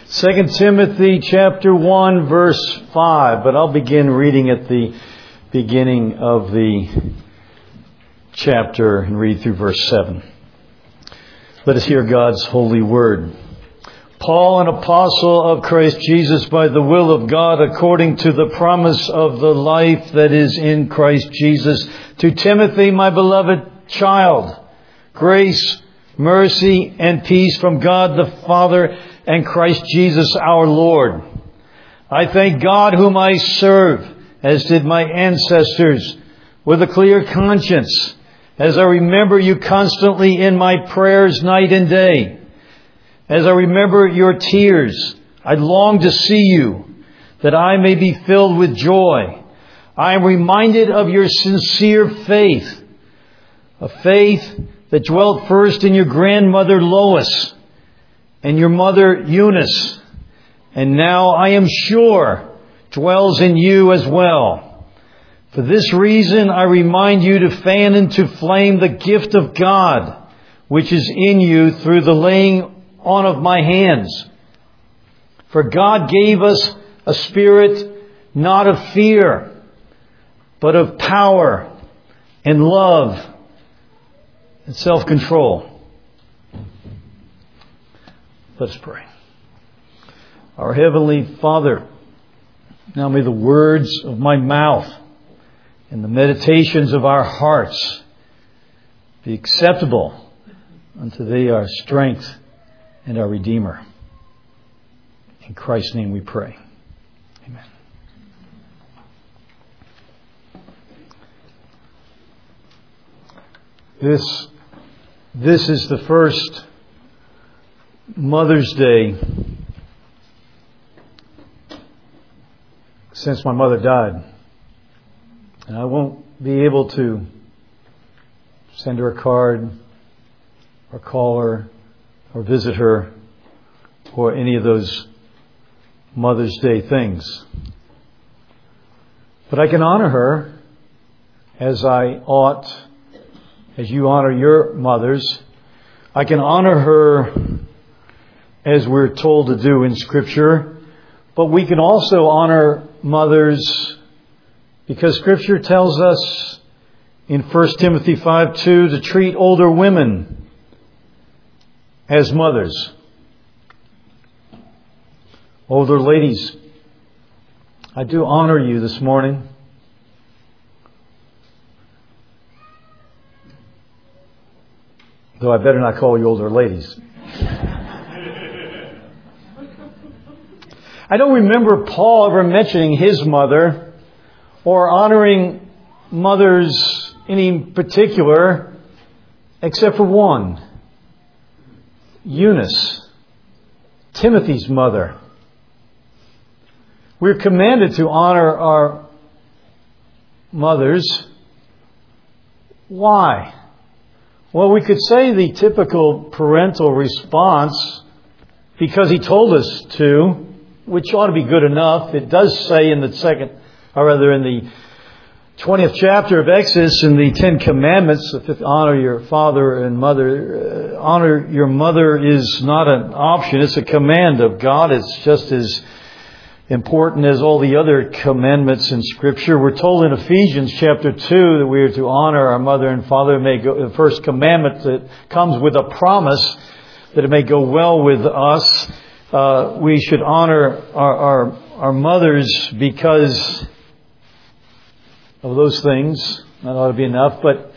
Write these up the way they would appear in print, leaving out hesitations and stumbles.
2 Timothy chapter 1 verse 5, but I'll begin reading at the beginning of the chapter and read through verse 7. Let us hear God's holy word. Paul, an apostle of Christ Jesus by the will of God, according to the promise of the life that is in Christ Jesus, to Timothy, my beloved child, grace, mercy, and peace from God the Father and Christ Jesus our Lord. I thank God whom I serve, as did my ancestors, with a clear conscience, as I remember you constantly in my prayers night and day. As I remember your tears, I long to see you, that I may be filled with joy. I am reminded of your sincere faith, a faith that dwelt first in your grandmother Lois and your mother Eunice, and now I am sure dwells in you as well. For this reason I remind you to fan into flame the gift of God, which is in you through the laying on of my hands. For God gave us a spirit not of fear, but of power and love and self-control. Let's pray. Our Heavenly Father, now may the words of my mouth and the meditations of our hearts be acceptable unto Thee, our strength and our Redeemer. In Christ's name we pray. Amen. This is the first Mother's Day since my mother died. And I won't be able to send her a card or call her or visit her or any of those Mother's Day things. But I can honor her as I ought, as you honor your mothers. I can honor her as we're told to do in Scripture. But we can also honor mothers because Scripture tells us in 1 Timothy 5:2 to treat older women as mothers. Older ladies, I do honor you this morning. Though I better not call you older ladies. I don't remember Paul ever mentioning his mother or honoring mothers in particular except for one. Eunice, Timothy's mother. We're commanded to honor our mothers. Why? Well, we could say the typical parental response, because he told us to, which ought to be good enough. It does say in the in the 20th chapter of Exodus, in the 10 Commandments, honor your father and mother. Honor your mother is not an option. It's a command of God. It's just as important as all the other commandments in Scripture. We're told in Ephesians chapter 2 that we are to honor our mother and father. The first commandment that comes with a promise that it may go well with us. We should honor our mothers because of those things. That ought to be enough. But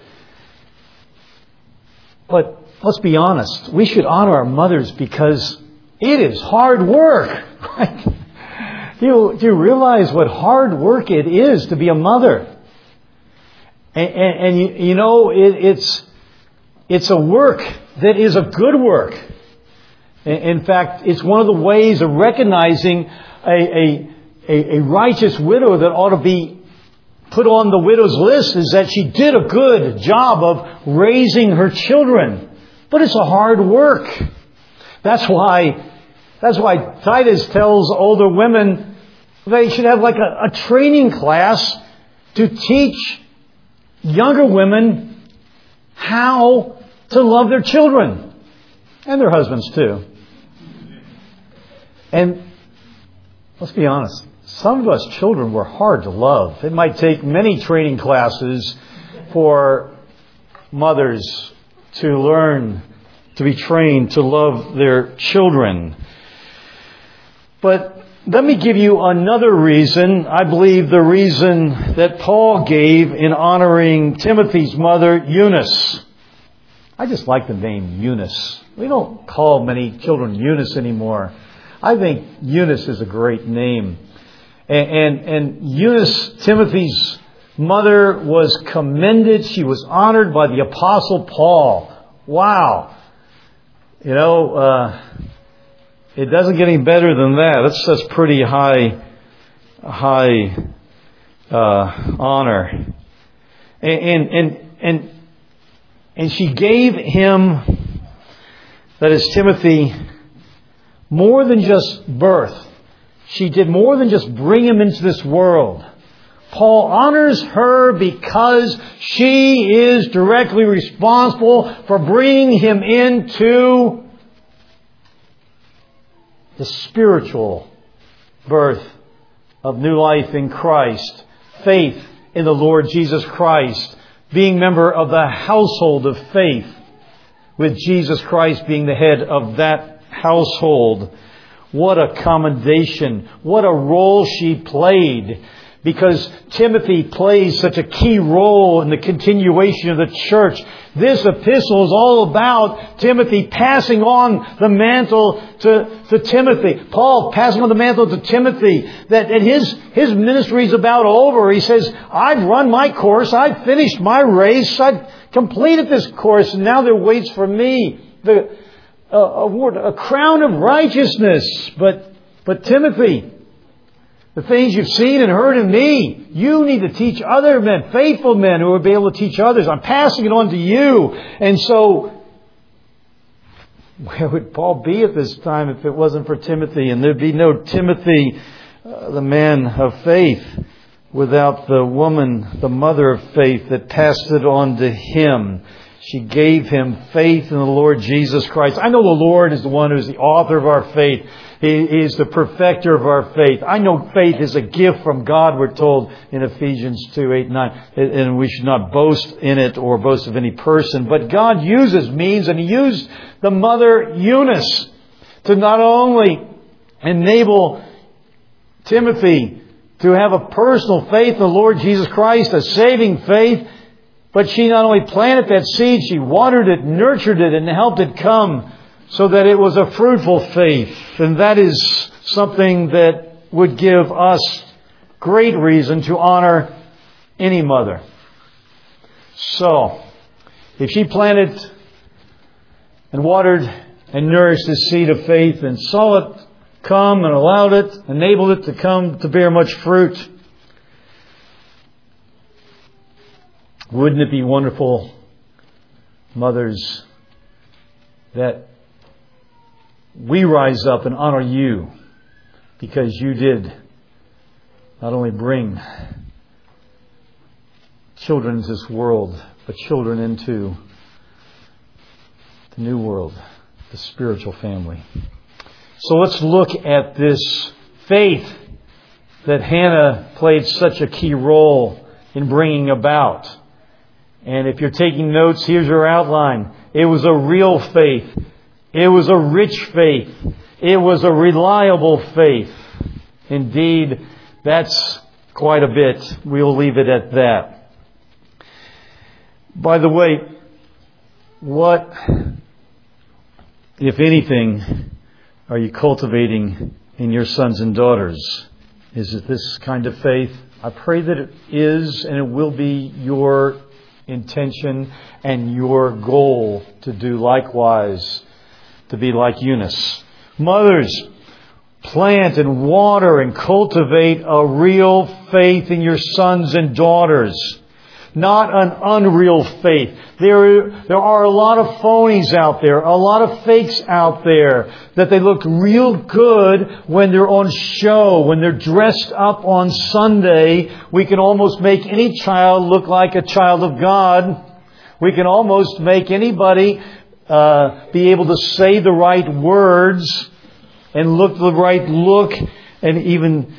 let's be honest. We should honor our mothers because it is hard work. Right? Do you realize what hard work it is to be a mother? And you know, it's a work that is a good work. In fact, it's one of the ways of recognizing a righteous widow that ought to be put on the widow's list is that she did a good job of raising her children. But it's a hard work. That's why Titus tells older women they should have like a training class to teach younger women how to love their children and their husbands too. And let's be honest, some of us children were hard to love. It might take many training classes for mothers to learn, to be trained to love their children. But let me give you another reason. I believe the reason that Paul gave in honoring Timothy's mother, Eunice. I just like the name Eunice. We don't call many children Eunice anymore. I think Eunice is a great name. And Eunice, Timothy's mother, was commended. She was honored by the Apostle Paul. Wow. You know, it doesn't get any better than that. That's pretty high honor. And she gave him, that is Timothy, more than just birth. She did more than just bring him into this world. Paul honors her because she is directly responsible for bringing him into the spiritual birth of new life in Christ, faith in the Lord Jesus Christ, being member of the household of faith, with Jesus Christ being the head of that household. What a commendation. What a role she played. Because Timothy plays such a key role in the continuation of the church. This epistle is all about Timothy passing on the mantle to Timothy. Paul passing on the mantle to Timothy. That his ministry is about over. He says, I've run my course. I've finished my race. I've completed this course. And now there waits for me a crown of righteousness. But Timothy, the things you've seen and heard in me, you need to teach other men, faithful men who will be able to teach others. I'm passing it on to you. And so, where would Paul be at this time if it wasn't for Timothy? And there'd be no Timothy, the man of faith, without the woman, the mother of faith, that passed it on to him. She gave him faith in the Lord Jesus Christ. I know the Lord is the one who is the author of our faith. He is the perfecter of our faith. I know faith is a gift from God, we're told in Ephesians 2:8-9. And we should not boast in it or boast of any person. But God uses means, and He used the mother Eunice to not only enable Timothy to have a personal faith in the Lord Jesus Christ, a saving faith, but she not only planted that seed, she watered it, nurtured it, and helped it come so that it was a fruitful faith. And that is something that would give us great reason to honor any mother. So, if she planted and watered and nourished this seed of faith and saw it come and allowed it, enabled it to come to bear much fruit, wouldn't it be wonderful, mothers, that we rise up and honor you because you did not only bring children into this world, but children into the new world, the spiritual family. So let's look at this faith that Hannah played such a key role in bringing about. And if you're taking notes, here's your outline. It was a real faith. It was a rich faith. It was a reliable faith. Indeed, that's quite a bit. We'll leave it at that. By the way, what, if anything, are you cultivating in your sons and daughters? Is it this kind of faith? I pray that it is, and it will be your intention and your goal to do likewise, to be like Eunice. Mothers, plant and water and cultivate a real faith in your sons and daughters. Not an unreal faith. There are a lot of phonies out there, a lot of fakes out there, that they look real good when they're on show, when they're dressed up on Sunday. We can almost make any child look like a child of God. We can almost make anybody be able to say the right words and look the right look, and even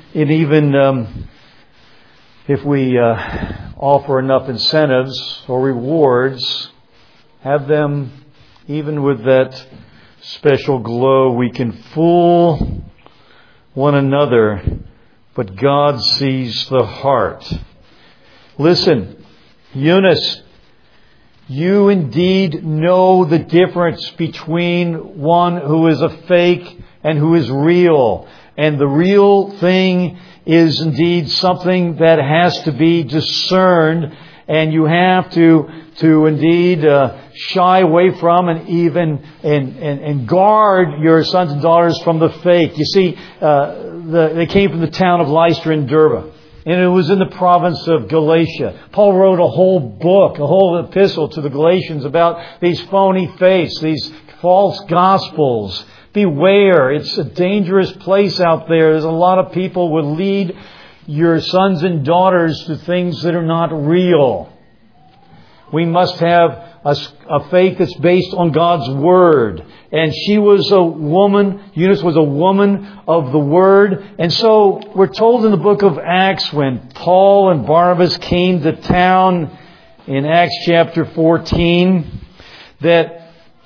if we offer enough incentives or rewards, have them even with that special glow, we can fool one another, but God sees the heart. Listen, Eunice, you indeed know the difference between one who is a fake and who is real. And the real thing is indeed something that has to be discerned, and you have to indeed shy away from and even and guard your sons and daughters from the fake. You see, they came from the town of Lystra and Derbe, and it was in the province of Galatia. Paul wrote a whole book, a whole epistle to the Galatians about these phony faiths, these false gospels. Beware, it's a dangerous place out there. There's a lot of people who will lead your sons and daughters to things that are not real. We must have a faith that's based on God's Word. And she was a woman, Eunice was a woman of the Word. And so we're told in the book of Acts, when Paul and Barnabas came to town in Acts chapter 14, that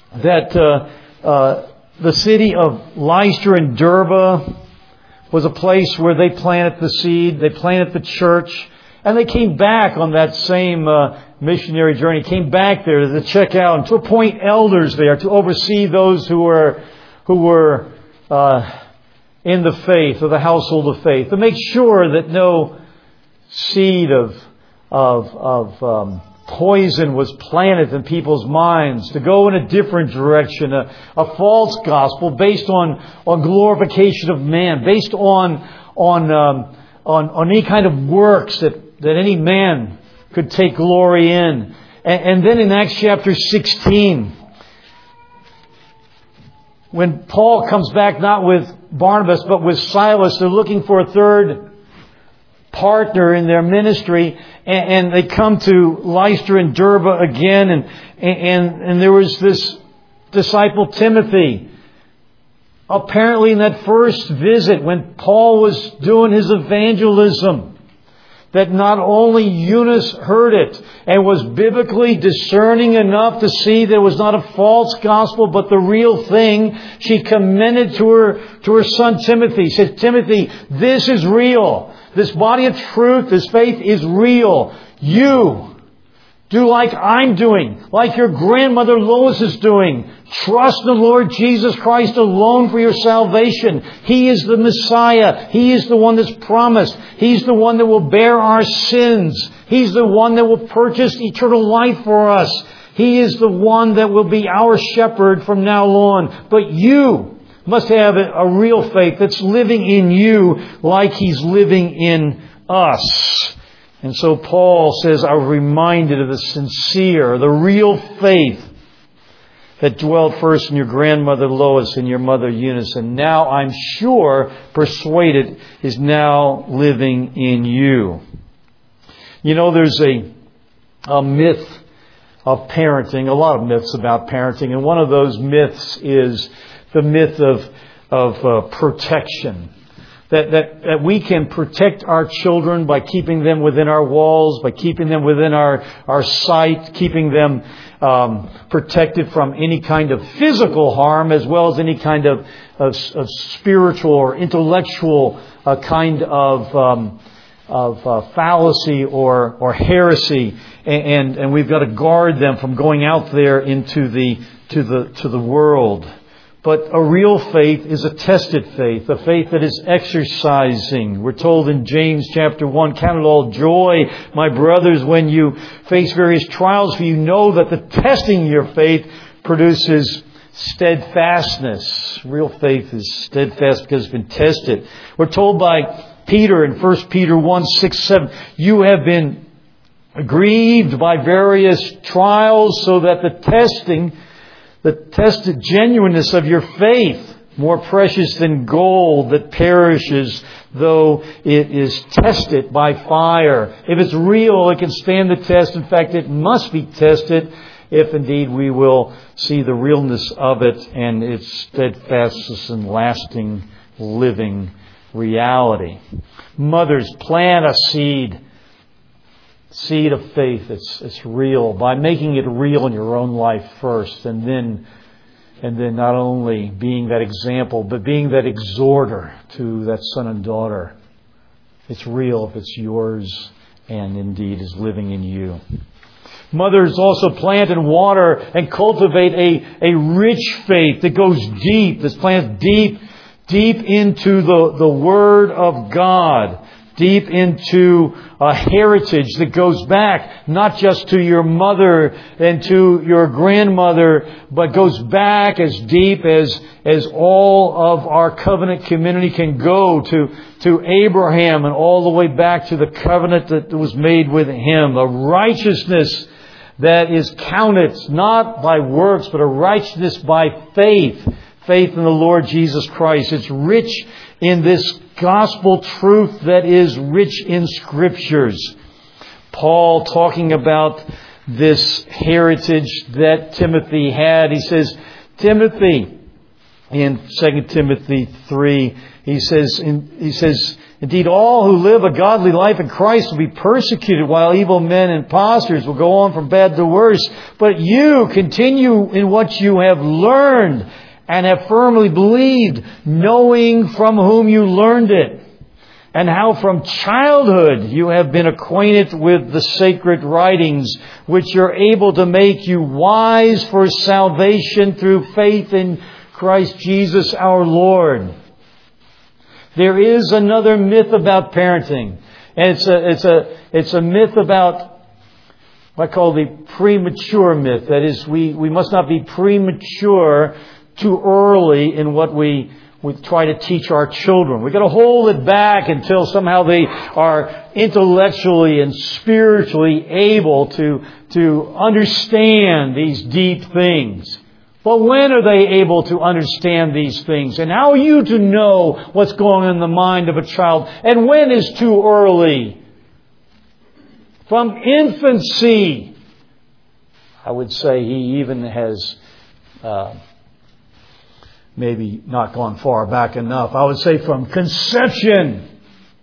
the city of Lystra and Derbe was a place where they planted the seed, they planted the church, and they came back on that same missionary journey, came back there to check out and to appoint elders there to oversee those who were in the faith, or the household of faith, to make sure that no seed of poison was planted in people's minds, to go in a different direction, a false gospel based on glorification of man, based on any kind of works that any man could take glory in. And then in Acts chapter 16, when Paul comes back not with Barnabas but with Silas, they're looking for a third partner in their ministry, and they come to Lystra and Derbe again, and there was this disciple Timothy. Apparently in that first visit when Paul was doing his evangelism, that not only Eunice heard it and was biblically discerning enough to see there was not a false gospel but the real thing, she commended to her son Timothy. She said, Timothy, this is real. This body of truth, this faith is real. You do like I'm doing, like your grandmother Lois is doing. Trust in the Lord Jesus Christ alone for your salvation. He is the Messiah. He is the one that's promised. He's the one that will bear our sins. He's the one that will purchase eternal life for us. He is the one that will be our shepherd from now on. But you must have a real faith that's living in you like He's living in us. And so Paul says, I was reminded of the sincere, the real faith that dwelt first in your grandmother Lois and your mother Eunice, and now I'm sure, persuaded, is now living in you. You know, there's a myth of parenting, a lot of myths about parenting, and one of those myths is the myth of protection. That we can protect our children by keeping them within our walls, by keeping them within our sight, keeping them protected from any kind of physical harm as well as any kind of spiritual or intellectual kind of fallacy or heresy, and we've got to guard them from going out there into the world. But a real faith is a tested faith, a faith that is exercising. We're told in James chapter 1, count it all joy, my brothers, when you face various trials, for you know that the testing of your faith produces steadfastness. Real faith is steadfast because it's been tested. We're told by Peter in 1 Peter 1, 6, 7, you have been grieved by various trials so that the tested genuineness of your faith, more precious than gold that perishes though it is tested by fire. If it's real, it can stand the test. In fact, it must be tested. if indeed we will see the realness of it and its steadfastness and lasting living reality. Mothers, plant a seed of faith. It's real by making it real in your own life first, and then not only being that example, but being that exhorter to that son and daughter. It's real if it's yours and indeed is living in you. Mothers also plant and water and cultivate a rich faith that goes deep, that's planted deep into the Word of God. Deep into a heritage that goes back not just to your mother and to your grandmother, but goes back as deep as all of our covenant community can go to Abraham and all the way back to the covenant that was made with him. A righteousness that is counted not by works, but a righteousness by faith. Faith in the Lord Jesus Christ. It's rich in this gospel truth that is rich in Scriptures. Paul, talking about this heritage that Timothy had, he says, Timothy, in 2 Timothy 3, he says, indeed, all who live a godly life in Christ will be persecuted, while evil men and impostors will go on from bad to worse. But you continue in what you have learned and have firmly believed, knowing from whom you learned it, and how from childhood you have been acquainted with the sacred writings, which are able to make you wise for salvation through faith in Christ Jesus our Lord. There is another myth about parenting, and it's a myth about what I call the premature myth. That is, we must not be premature too early in what we try to teach our children. We've got to hold it back until somehow they are intellectually and spiritually able to understand these deep things. But when are they able to understand these things? And how are you to know what's going on in the mind of a child? And when is too early? From infancy, I would say he even has maybe not gone far back enough. I would say from conception.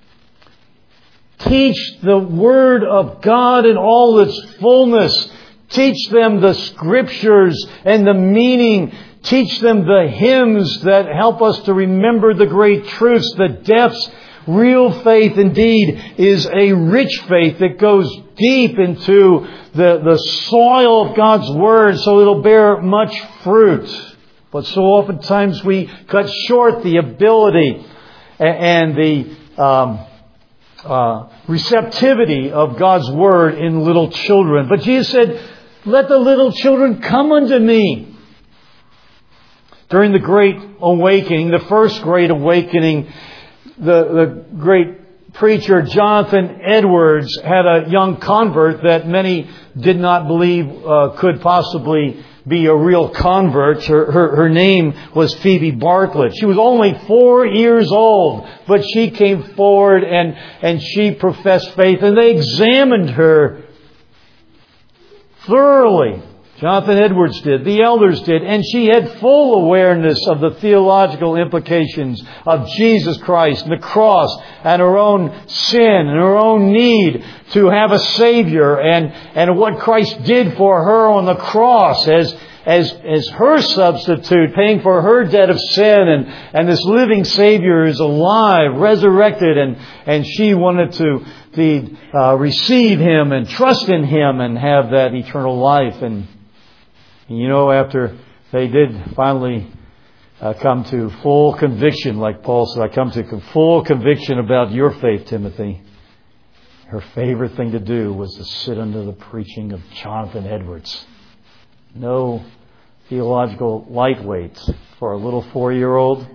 Teach the Word of God in all its fullness. Teach them the Scriptures and the meaning. Teach them the hymns that help us to remember the great truths, the depths. Real faith indeed is a rich faith that goes deep into the soil of God's Word so it'll bear much fruit. But so oftentimes we cut short the ability and the receptivity of God's Word in little children. But Jesus said, let the little children come unto me. During the Great Awakening, the first Great Awakening, the great preacher Jonathan Edwards had a young convert that many did not believe could possibly be a real convert. Her name was Phoebe Bartlett. She was only 4 years old, but she came forward and she professed faith, and they examined her thoroughly. Jonathan Edwards did, the elders did, and she had full awareness of the theological implications of Jesus Christ and the cross and her own sin and her own need to have a Savior and what Christ did for her on the cross as her substitute, paying for her debt of sin, and this living Savior is alive, resurrected, and she wanted to receive Him and trust in Him and have that eternal life. And you know, after they did finally come to full conviction, like Paul said, I come to full conviction about your faith, Timothy. Her favorite thing to do was to sit under the preaching of Jonathan Edwards. No theological lightweights for a little 4-year-old.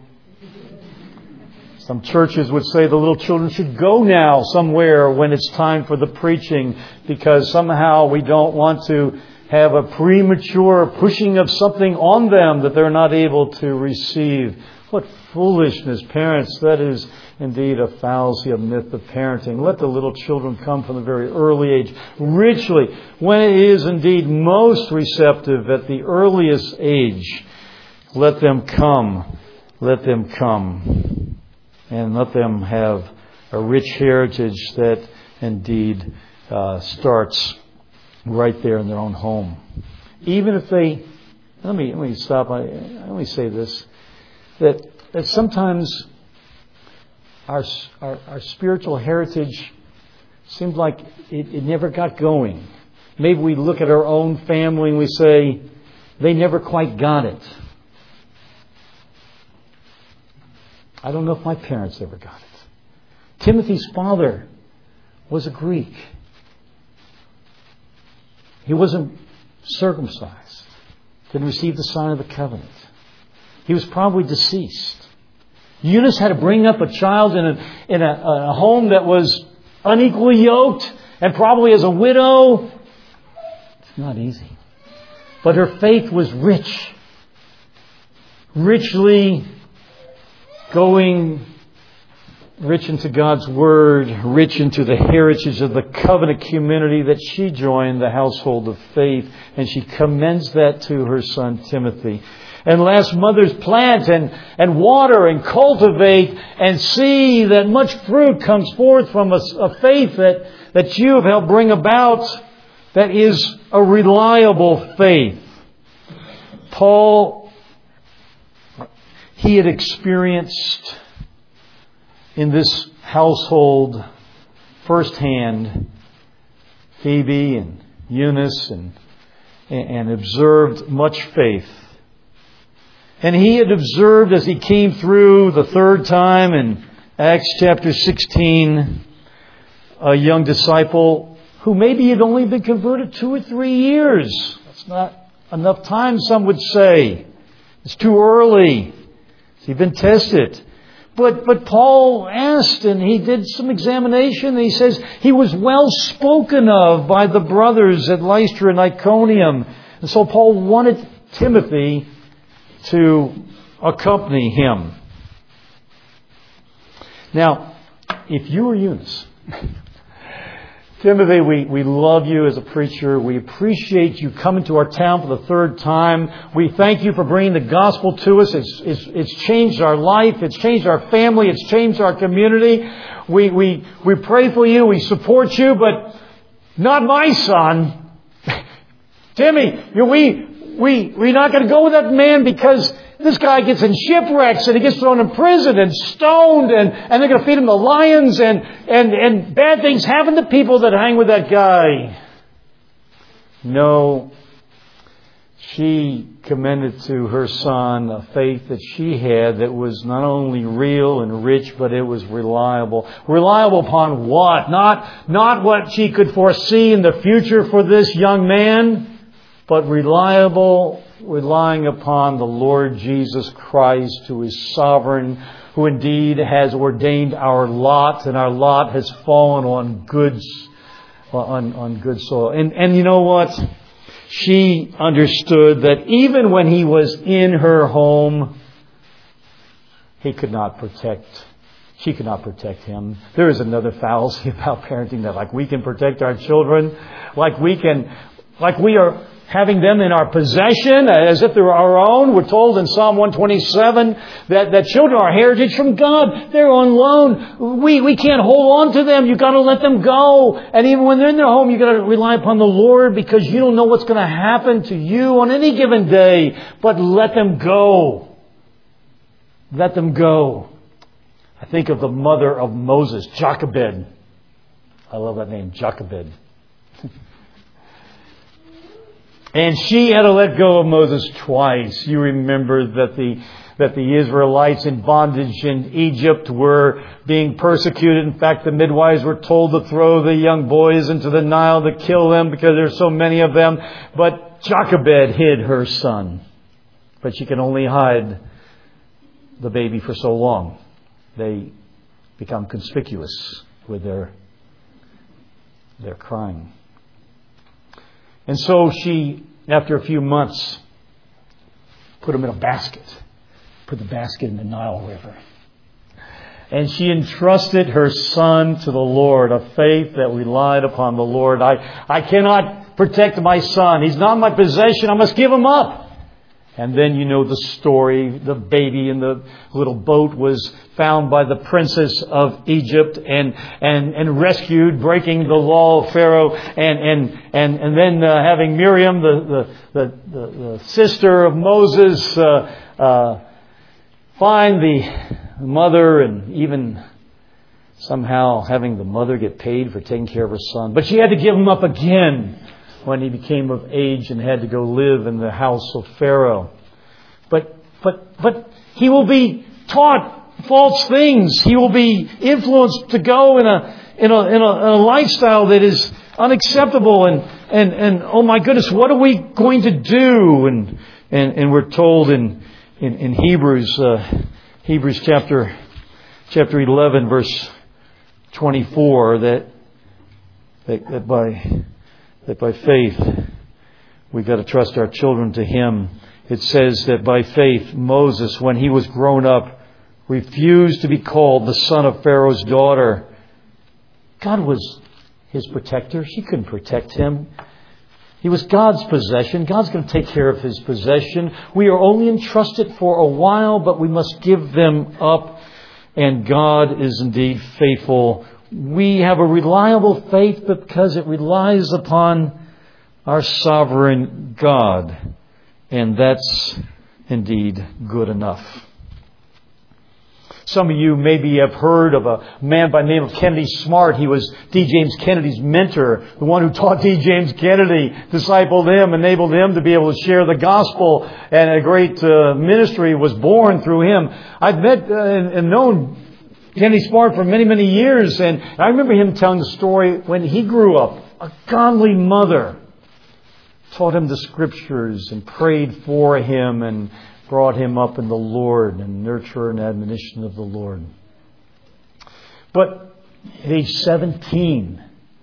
Some churches would say the little children should go now somewhere when it's time for the preaching, because somehow we don't want to have a premature pushing of something on them that they're not able to receive. What foolishness, parents. That is indeed a fallacy, a myth of parenting. Let the little children come from a very early age, richly, when it is indeed most receptive at the earliest age. Let them come. Let them come. And let them have a rich heritage that indeed starts right there in their own home. Even if they, let me stop. Let me say this, that sometimes our spiritual heritage seems like it never got going. Maybe we look at our own family and we say, they never quite got it. I don't know if my parents ever got it. Timothy's father was a Greek. He wasn't circumcised. Didn't receive the sign of the covenant. He was probably deceased. Eunice had to bring up a child in a home that was unequally yoked, and probably as a widow. It's not easy. But her faith was rich. Richly going rich into God's Word, rich into the heritage of the covenant community that she joined, the household of faith, and she commends that to her son Timothy. And last mothers plant and water and cultivate and see that much fruit comes forth from a faith that you have helped bring about that is a reliable faith. Paul, he had experienced in this household firsthand Phoebe and Eunice and observed much faith. And he had observed as he came through the third time in Acts chapter 16, a young disciple who maybe had only been converted 2 or 3 years. That's not enough time, some would say. It's too early. He's been tested. But Paul asked, and he did some examination, and he says he was well spoken of by the brothers at Lystra and Iconium. And so Paul wanted Timothy to accompany him. Now, if you were Eunice, Timothy, we love you as a preacher. We appreciate you coming to our town for the third time. We thank you for bringing the gospel to us. It's changed our life. It's changed our family. It's changed our community. We pray for you. We support you, but not my son. Timmy, we're not going to go with that man because this guy gets in shipwrecks and he gets thrown in prison and stoned and they're going to feed him to lions and bad things happen to people that hang with that guy. No. She commended to her son a faith that she had that was not only real and rich, but it was reliable. Reliable upon what? Not what she could foresee in the future for this young man, but relying upon the Lord Jesus Christ, who is sovereign, who indeed has ordained our lot, and our lot has fallen on good soil. And you know what? She understood that even when he was in her home, she could not protect him. There is another fallacy about parenting that like we can protect our children, like we are having them in our possession as if they're our own. We're told in Psalm 127 that children are heritage from God. They're on loan. We can't hold on to them. You've got to let them go. And even when they're in their home, you've got to rely upon the Lord because you don't know what's going to happen to you on any given day. But let them go. Let them go. I think of the mother of Moses, Jochebed. I love that name, Jochebed. And she had to let go of Moses twice. You remember that the Israelites in bondage in Egypt were being persecuted. In fact, the midwives were told to throw the young boys into the Nile to kill them because there's so many of them. But Jochebed hid her son. But she can only hide the baby for so long. They become conspicuous with their crying. And so she, after a few months, put him in a basket. Put the basket in the Nile River. And she entrusted her son to the Lord, a faith that relied upon the Lord. I cannot protect my son. He's not my possession. I must give him up. And then you know the story. The baby in the little boat was found by the princess of Egypt and rescued, breaking the law of Pharaoh. And then having Miriam, the sister of Moses, find the mother, and even somehow having the mother get paid for taking care of her son. But she had to give him up again when he became of age and had to go live in the house of Pharaoh. But he will be taught false things. He will be influenced to go in a lifestyle that is unacceptable. And oh my goodness, what are we going to do? And we're told in Hebrews chapter 11 verse 24 that by faith we've got to trust our children to Him. It says that by faith Moses, when he was grown up, refused to be called the son of Pharaoh's daughter. God was his protector. She couldn't protect him. He was God's possession. God's going to take care of His possession. We are only entrusted for a while, but we must give them up. And God is indeed faithful. We have a reliable faith because it relies upon our sovereign God. And that's indeed good enough. Some of you maybe have heard of a man by the name of Kennedy Smart. He was D. James Kennedy's mentor, the one who taught D. James Kennedy, discipled him, enabled him to be able to share the gospel, and a great ministry was born through him. I've met and known Kennedy Smart for many, many years, and I remember him telling the story when he grew up. A godly mother taught him the Scriptures and prayed for him and brought him up in the Lord and nurture and admonition of the Lord. But at age 17,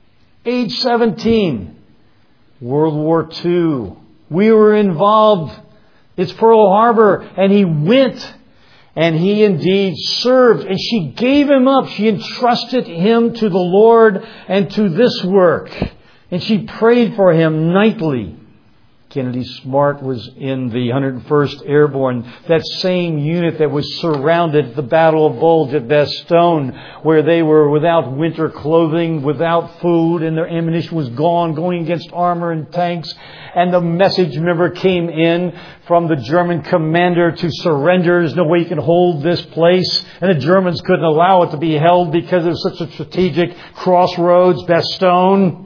World War II, we were involved. It's Pearl Harbor, and he went, and he indeed served, and she gave him up. She entrusted him to the Lord and to this work, and she prayed for him nightly. Kennedy Smart was in the 101st Airborne, that same unit that was surrounded at the Battle of Bulge at Bastogne, where they were without winter clothing, without food, and their ammunition was gone, going against armor and tanks. And the message, remember, came in from the German commander to surrender. There's no way you can hold this place. And the Germans couldn't allow it to be held because it was such a strategic crossroads, Bastogne.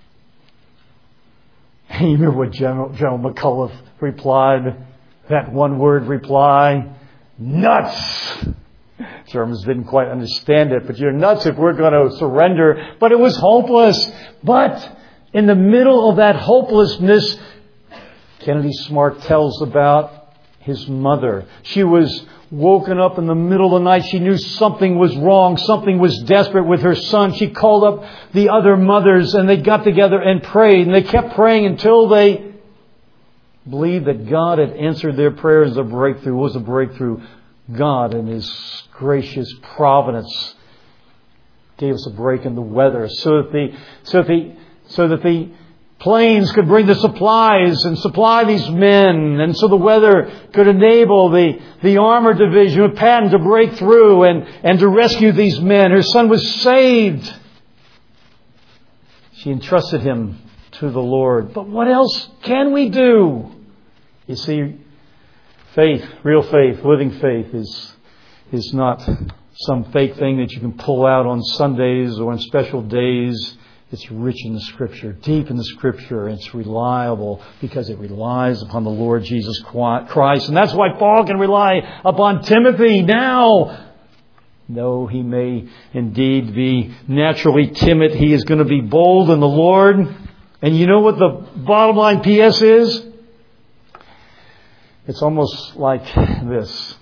And you remember what General McCullough replied? That one word reply? Nuts! Germans didn't quite understand it, but you're nuts if we're going to surrender. But it was hopeless. But in the middle of that hopelessness, Kennedy Smart tells about his mother. She was woken up in the middle of the night. She knew something was wrong. Something was desperate with her son. She called up the other mothers, and they got together and prayed. And they kept praying until they believed that God had answered their prayers. A breakthrough was a breakthrough. God, in His gracious providence, gave us a break in the weather so that the planes could bring the supplies and supply these men, and so the weather could enable the armor division of Patton to break through and to rescue these men. Her son was saved. She entrusted him to the Lord. But what else can we do? You see, faith, real faith, living faith is not some fake thing that you can pull out on Sundays or on special days. It's rich in the Scripture, deep in the Scripture. It's reliable because it relies upon the Lord Jesus Christ. And that's why Paul can rely upon Timothy now. Though he may indeed be naturally timid, he is going to be bold in the Lord. And you know what the bottom line PS is? It's almost like this.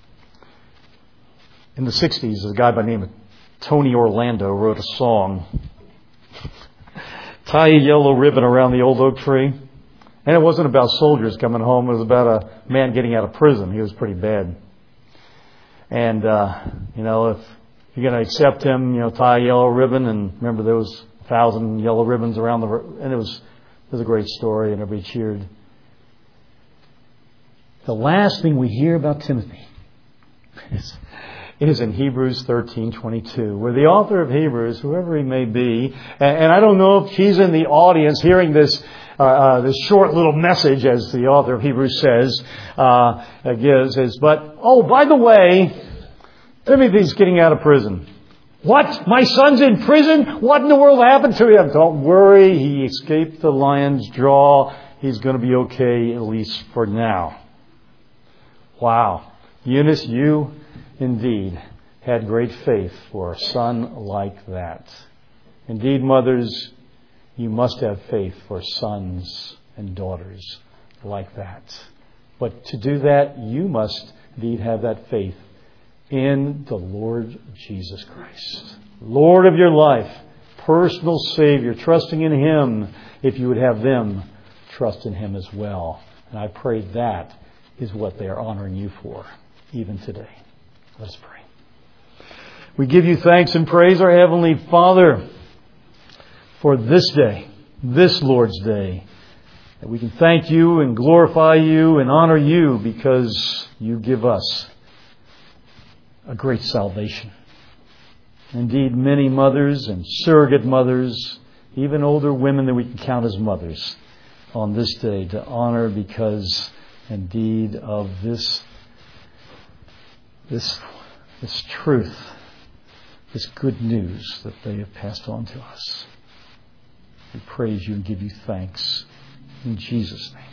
In the 60s, a guy by the name of Tony Orlando wrote a song tie a yellow ribbon around the old oak tree. And it wasn't about soldiers coming home. It was about a man getting out of prison. He was pretty bad. And, if you're going to accept him, tie a yellow ribbon. And remember, there was 1,000 yellow ribbons around and it was a great story and everybody cheered. The last thing we hear about Timothy is in Hebrews 13:22, where the author of Hebrews, whoever he may be, and I don't know if he's in the audience hearing this short little message, as the author of Hebrews says, but by the way, Timothy's getting out of prison. What? My son's in prison? What in the world happened to him? Don't worry, he escaped the lion's jaw. He's going to be okay, at least for now. Wow. Eunice, you indeed had great faith for a son like that. Indeed, mothers, you must have faith for sons and daughters like that. But to do that, you must indeed have that faith in the Lord Jesus Christ. Lord of your life, personal Savior, trusting in Him, if you would have them trust in Him as well. And I pray that is what they are honoring you for, even today. Let's pray. We give you thanks and praise, our Heavenly Father, for this day, this Lord's Day, that we can thank you and glorify you and honor you because you give us a great salvation. Indeed, many mothers and surrogate mothers, even older women that we can count as mothers, on this day to honor because indeed of this truth, this good news that they have passed on to us. We praise you and give you thanks in Jesus' name.